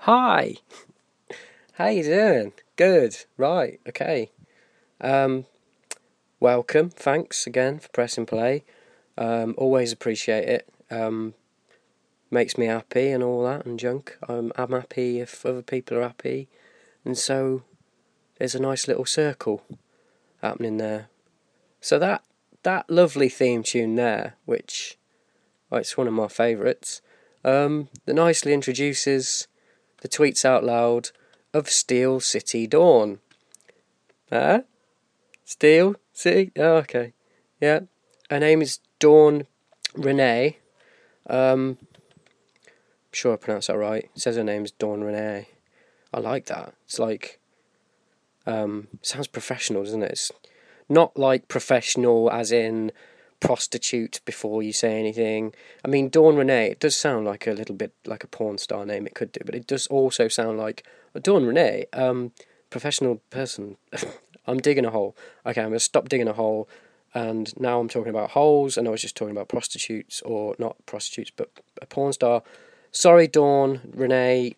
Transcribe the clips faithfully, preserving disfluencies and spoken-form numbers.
Hi. How you doing? Good. Right. Okay. Um, welcome. Thanks again for pressing play. Um, always appreciate it. Um, makes me happy and all that and junk. I'm, I'm happy if other people are happy. And so there's a nice little circle happening there. So that that lovely theme tune there, which well, it's one of my favourites, um, that nicely introduces the tweets out loud of Steel City Dawn. Huh? Steel City? Oh, okay. Yeah. Her name is Dawn Renee. Um, I'm sure I pronounced that right. It says her name's Dawn Renee. I like that. It's like, um, sounds professional, doesn't it? It's not like professional as in prostitute before you say anything. I mean, Dawn Renee, it does sound like a little bit like a porn star name, it could do, but it does also sound like uh, Dawn Renee, um, professional person. I'm digging a hole. Okay, I'm going to stop digging a hole, and now I'm talking about holes, and I was just talking about prostitutes, or not prostitutes, but a porn star. Sorry, Dawn Renee.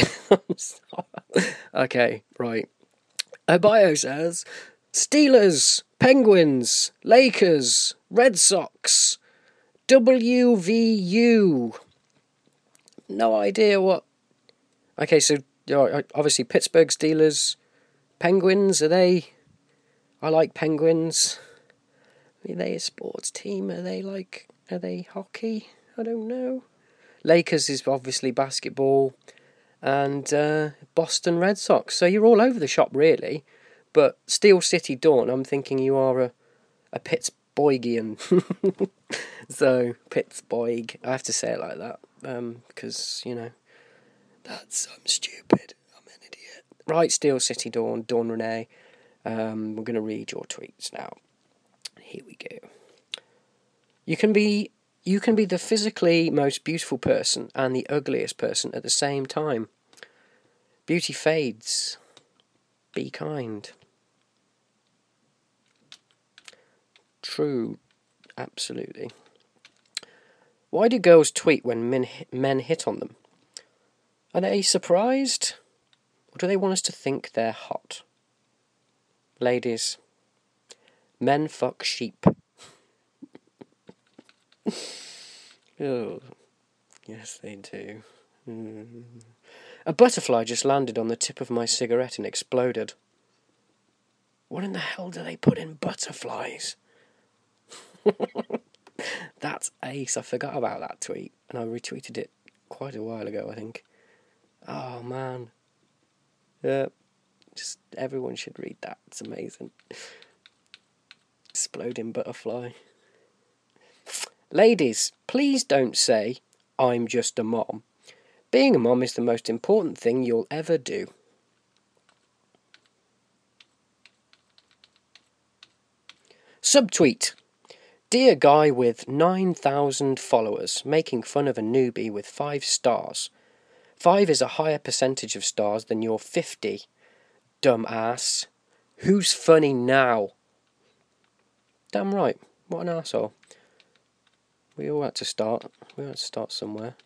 Okay, right. Her bio says, Steelers, Penguins, Lakers, Red Sox, W V U. No idea what... Okay, so obviously Pittsburgh Steelers, Penguins, are they... I like Penguins. Are they a sports team? Are they like... Are they hockey? I don't know. Lakers is obviously basketball. And uh, Boston Red Sox. So you're all over the shop, really. But Steel City Dawn, I'm thinking you are a, a Pittsburghian. So, Pittsburgh. I have to say it like that. Um, because, you know, that's... I'm stupid. I'm an idiot. Right, Steel City Dawn, Dawn Renee. Um, we're going to read your tweets now. Here we go. You can be... You can be the physically most beautiful person and the ugliest person at the same time. Beauty fades. Be kind. True. Absolutely. Why do girls tweet when men, men hit on them? Are they surprised? Or do they want us to think they're hot? Ladies, men fuck sheep. Oh, yes they do. Mm. A butterfly just landed on the tip of my cigarette and exploded. What in the hell do they put in butterflies? That's ace. I forgot about that tweet, and I retweeted it quite a while ago, I think. Oh, man. Yeah, just everyone should read that. It's amazing. Exploding butterfly. Ladies, please don't say, I'm just a mom. Being a mom is the most important thing you'll ever do. Subtweet. Dear guy with nine thousand followers making fun of a newbie with five stars. Five is a higher percentage of stars than your fifty. Dumb ass. Who's funny now? Damn right. What an arsehole. We all had to start. We all had to start somewhere.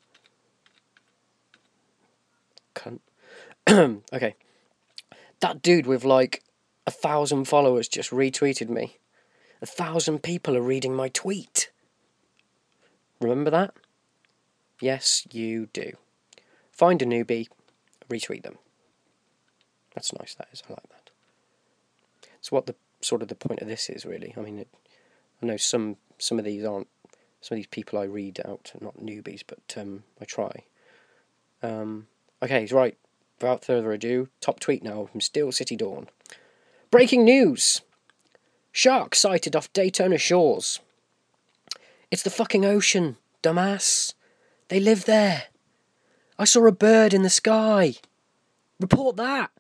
Cunt. Okay. That dude with like a thousand followers just retweeted me. A thousand people are reading my tweet. Remember that? Yes, you do. Find a newbie, retweet them. That's nice, that is. I like that. It's what the sort of the point of this is, really. I mean, it, I know some some of these aren't, some of these people I read out are not newbies, but um, I try. Um, okay, right. Without further ado, top tweet now from Steel City Dawn. Breaking news! Shark sighted off Daytona shores. It's the fucking ocean, dumbass. They live there. I saw a bird in the sky. Report that.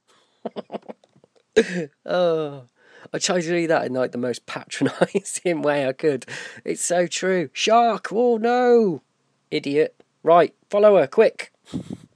Oh, I tried to do that in like the most patronising way I could. It's so true. Shark, oh no. Idiot. Right, follow her, quick.